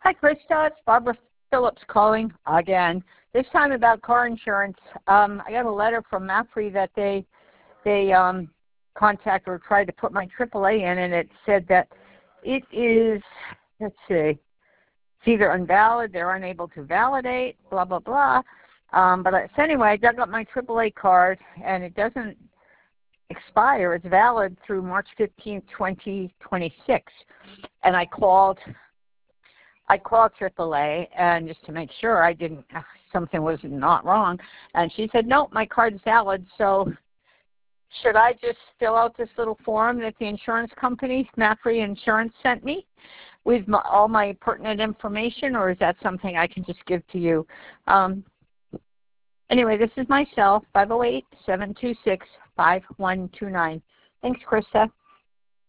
Hi, Krista. It's Barbara Phillips calling again. This time about car insurance. I got a letter from MAPFRE that they contacted or tried to put my AAA in, and it said that it is, let's see, it's either invalid, they're unable to validate, blah, blah, blah. So anyway, I dug up my AAA card, and it doesn't expire. It's valid through March 15th, 2026. And I called AAA and just to make sure something was not wrong. And she said, nope, my card's valid. So should I just fill out this little form that the insurance company, MAPFRE Insurance, sent me with all my pertinent information, or is that something I can just give to you? Anyway, this is my cell, 508-726-5129. Thanks, Krista.